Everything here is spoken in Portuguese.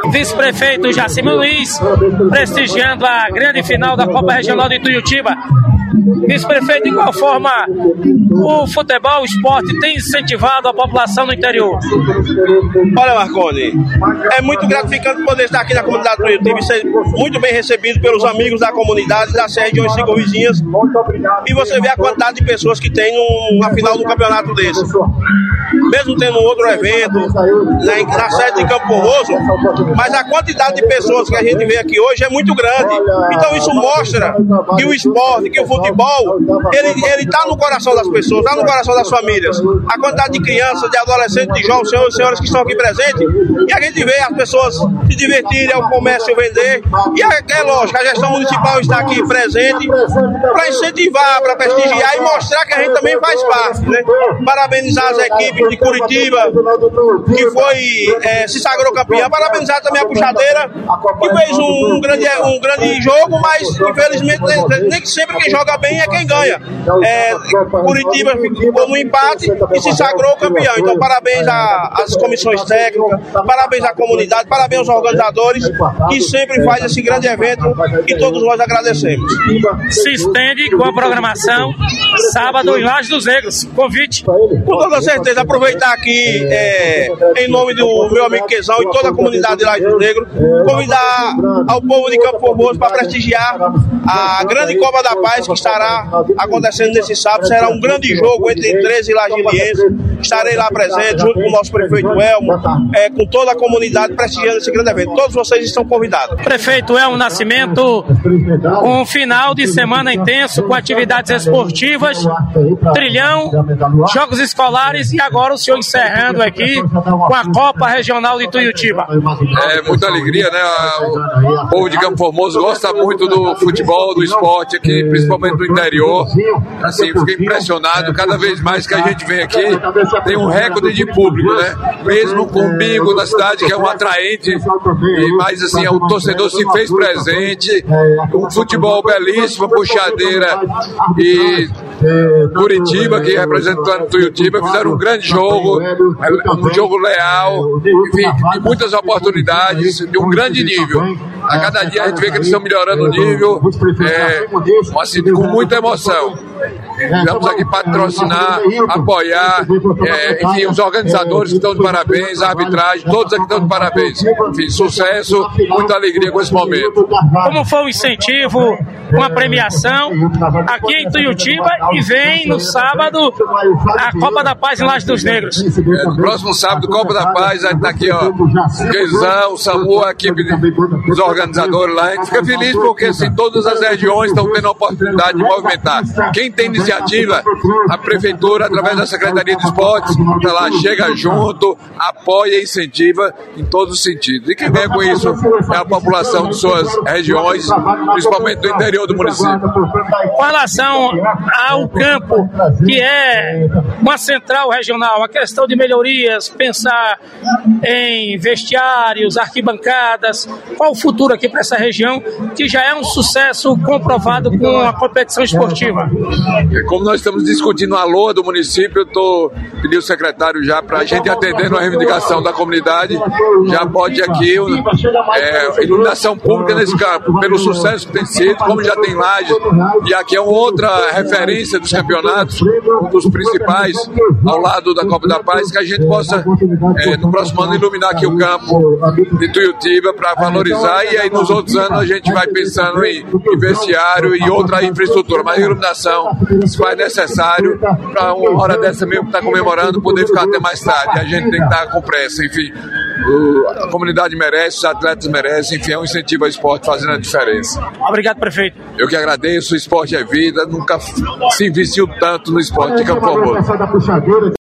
vice-prefeito Jacimir Luiz, prestigiando a grande final da Copa Regional de Ituiutiba. Vice-prefeito, de qual forma o futebol, o esporte tem incentivado a população no interior? Olha, Marconi, é muito gratificante poder estar aqui na comunidade do Ituiutiba e ser muito bem recebido pelos amigos da comunidade, das regiões circunvizinhas, e você vê a quantidade de pessoas que tem na final do campeonato desse. Mesmo tendo um outro evento na sede de Campo Formoso, mas a quantidade de pessoas que a gente vê aqui hoje é muito grande. Então isso mostra que o esporte, que o futebol, ele está no coração das pessoas, está no coração das famílias. A quantidade de crianças, de adolescentes, de jovens, senhores e senhoras que estão aqui presentes, e a gente vê as pessoas se divertirem, o comércio vender, e é lógico, a gestão municipal está aqui presente para incentivar, para prestigiar e mostrar que a gente também faz parte, né? Parabenizar as equipes de Curitiba, que se sagrou campeã, parabenizar também a Puxadeira, que fez um grande jogo, mas infelizmente nem sempre quem joga bem é quem ganha. Curitiba ficou no empate e se sagrou campeão. Então parabéns às comissões técnicas, parabéns à comunidade, parabéns aos organizadores que sempre faz esse grande evento e todos nós agradecemos. Se estende com a programação sábado em Laje dos Negros. Convite. Com toda certeza, aproveitar aqui em nome do meu amigo Quezão e toda a comunidade de Laje dos Negros, convidar ao povo de Campo Formoso para prestigiar a grande Copa da Paz que estará acontecendo nesse sábado. Será um grande jogo entre 13 lagilienses. Estarei lá presente junto com o nosso prefeito Elmo, com toda a comunidade prestigiando esse grande evento. Todos vocês estão convidados. Prefeito Elmo Nascimento, um final de semana intenso com atividades esportivas, trilhão, jogos escolares e agora o senhor encerrando aqui com a Copa Regional de Ituiutiba. É muita alegria, né? O povo de Campo Formoso gosta muito do futebol, do esporte aqui, principalmente do interior. Assim, fiquei impressionado, cada vez mais que a gente vem aqui, tem um recorde de público, né? Mesmo com o bingo da cidade, que é um atraente, mas assim, o torcedor se fez presente, um futebol belíssimo, Puxadeira e Curitiba, que representando Ituiutiba, fizeram um grande jogo, um jogo leal, enfim, de muitas oportunidades, de um grande nível. A cada dia a gente vê que eles estão melhorando o nível, assim, com muita emoção. Estamos aqui patrocinar, apoiar, enfim, os organizadores que estão de parabéns, a arbitragem, todos aqui estão de parabéns. Enfim, sucesso, muita alegria com esse momento. Como foi o incentivo com a premiação aqui em Ituiutiba e vem no sábado a Copa da Paz em Laje dos Negros? No próximo sábado, Copa da Paz, a gente está aqui, ó, o Quezão, o Samu, a equipe dos organizadores lá. A gente fica feliz porque assim, todas as regiões estão tendo a oportunidade de movimentar. Quem tem iniciativa, a prefeitura, através da Secretaria de Esportes, tá lá, chega junto, apoia e incentiva em todos os sentidos. E quem vem com isso é a população de suas regiões, principalmente do interior do município. Com relação ao campo, que é uma central regional, a questão de melhorias, pensar em vestiários, arquibancadas, qual o futuro aqui para essa região, que já é um sucesso comprovado com a competição esportiva? Como nós estamos discutindo a LOA do município, eu estou pedindo ao secretário já para a gente atender uma reivindicação da comunidade, já pode aqui iluminação pública nesse campo, pelo sucesso que tem sido, como já tem Laje, e aqui é uma outra referência dos campeonatos, um dos principais, ao lado da Copa da Paz, que a gente possa, no próximo ano, iluminar aqui o campo de Ituiutiba para valorizar, e aí nos outros anos a gente vai pensando em vestiário e outra infraestrutura, mas a iluminação se faz necessário para uma hora dessa mesmo que está comemorando poder ficar até mais tarde. A gente tem que estar com pressa, enfim. A comunidade merece, os atletas merecem, enfim, é um incentivo ao esporte fazendo a diferença. Obrigado, prefeito. Eu que agradeço, o esporte é vida, nunca se investiu tanto no esporte de Campo Formoso.